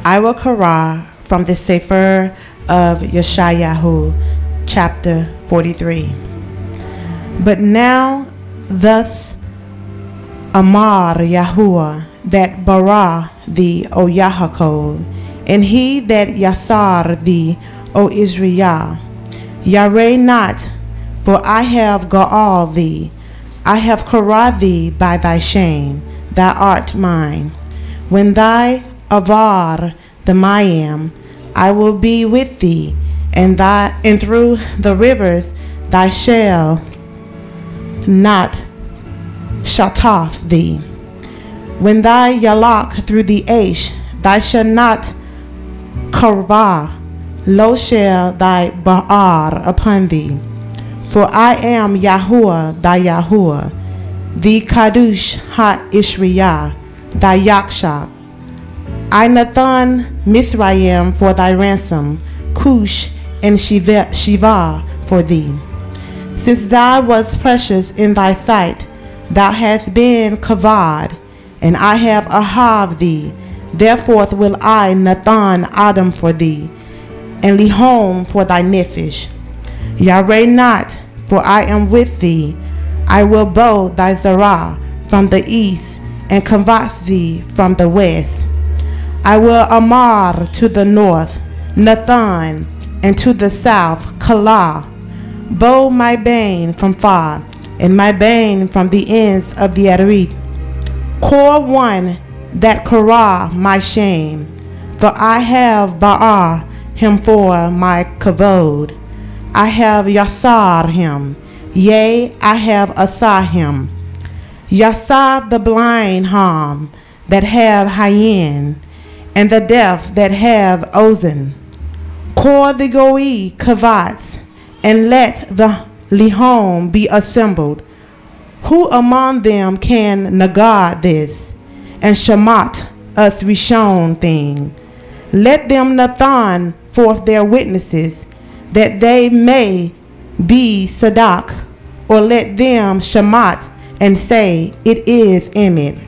I will Korah from the Sefer of Yeshayahu, chapter 43. But now thus Amar Yahuwah that bara thee, O Yaakov, and he that yasar thee, O Israel. Yareh not, for I have ga'al thee, I have Korah thee by thy shame, thou art mine. When thy avar the Mayim, I will be with thee, and through the rivers thy shall not shataf thee. When thy yalak through the Aish, thy shall not karba, lo shall thy ba'ar upon thee. For I am Yahuwah thy Yahuwah, the Kadush ha-Ishriyah, thy Yakshak. I Nathan Mizraim for thy ransom, Cush and Shiva for thee. Since thou wast precious in thy sight, thou hast been kavod, and I have ahav thee. Therefore will I Nathan Adam for thee, and Lihom for thy nephesh. Yareh not, for I am with thee. I will bow thy zerah from the east, and converse thee from the west. I will Amar to the north, Nathan, and to the south, Kala. Bow my bane from far, and my bane from the ends of the Arid. Core one that Korah my shame, for I have Ba'ar him for my kavod. I have Yasar him, yea, I have Asah him. Yasar the blind harm, that have Hayin, and the deaf that have Ozen. Call the Goi Kavats, and let the Lihom be assembled. Who among them can negard this, and shamat us Rishon thing? Let them Nathan forth their witnesses, that they may be Sadak, or let them shamat and say, it is Emet.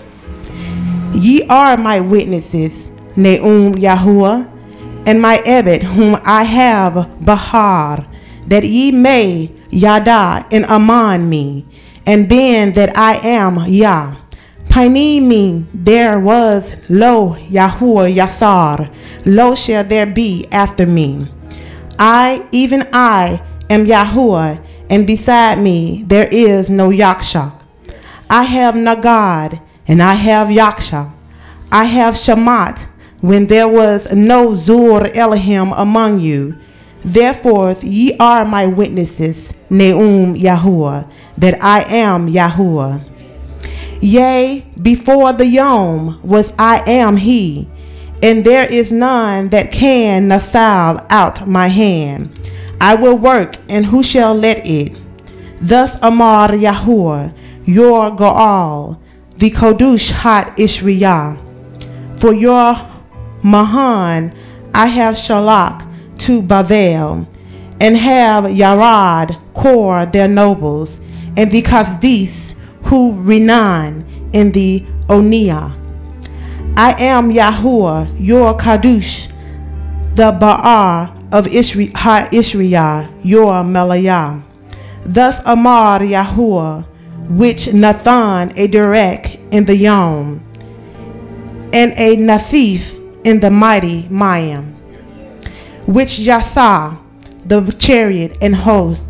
Ye are my witnesses, Neum Yahuwah, and my Ebed whom I have Bahar, that ye may Yada and Aman me, and ben that I am Yah. Paini me there was lo Yahuwah Yasar, lo shall there be after me. I, even I, am Yahuwah, and beside me there is no Yakshak. I have Nagad, and I have Yakshak. I have Shamat, when there was no Zur Elohim among you. Therefore ye are my witnesses, Neum Yahuwah, that I am Yahuwah. Yea, before the Yom was I am he, and there is none that can nasal out my hand. I will work, and who shall let it? Thus Amar Yahuwah, your Goal, the Kodush Hat Ishriyah. For your Mahan I have Shalak to Bavel, and have Yarad Kor their nobles, and the Kasdis who Renan in the Onia. I am Yahuwah, your Kadush, the Ba'ar of Ha-Ishriyah, your Melayah. Thus Amar Yahuwah, which Nathan a Derek in the Yom, and a Nasif in the mighty Mayim, which Yasah, the chariot and horse,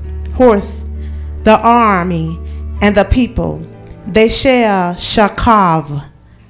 the army, and the people, they shall Shakav.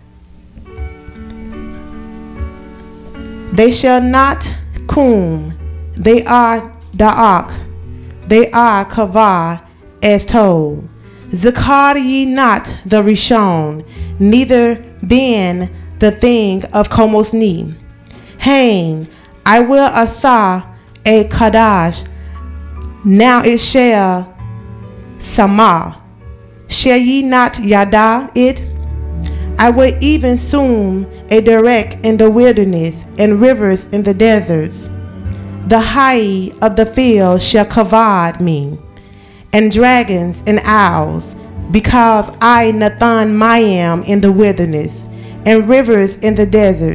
They shall not kum, they are Da'ak, they are Kavah, as told. Zakar ye not the Rishon, neither ben the thing of Komosni. Hain, I will Asa a Kadash, now it shall Samah. Shall ye not Yada it? I will even soon a direct in the wilderness, and rivers in the deserts. The high of the field shall kavod me, and dragons and owls, because I Nathan Mayam in the wilderness, and rivers in the deserts,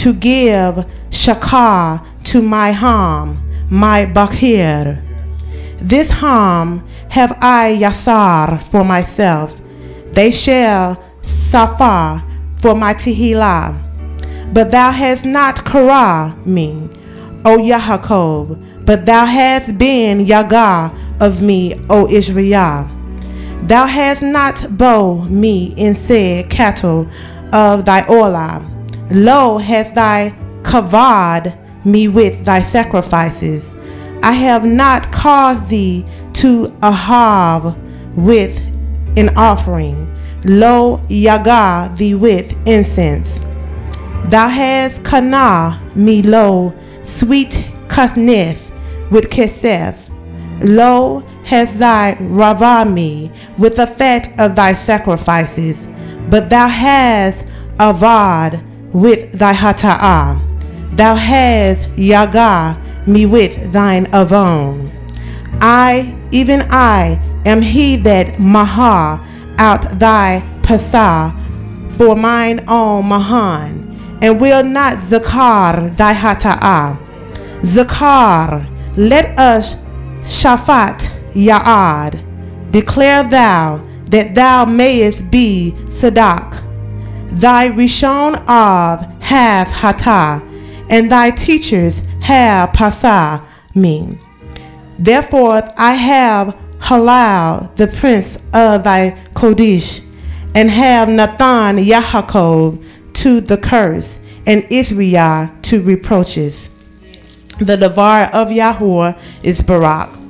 to give shakar to my Ham, my Bakir. This Ham have I Yasar for myself. They shall Safar for my Tehillah. But thou hast not Kara me, O Yaakov, but thou hast been Yagah of me, O Israel. Thou hast not bow me in said cattle of thy Olah. Lo, hast thy kavod me with thy sacrifices. I have not caused thee to ahav with an offering. Lo, Yagah thee with incense. Thou hast kana me lo, sweet kasneth with kesef. Lo, hast thy ravah me with the fat of thy sacrifices. But thou hast avad with thy hata'ah. Thou hast Yagah me with thine avon. I, even I, am he that maha out thy pasah for mine own mahan, and will not zakar thy hata'ah. Zakar, let us shafat ya'ad. Declare thou that thou mayest be sadak. Thy Rishon of hath hatah, and thy teachers have pasah me. Therefore I have halal the prince of thy Kodesh, and have Nathan Yaakov to the curse, and Israel to reproaches. The Devar of Yahuwah is Barak.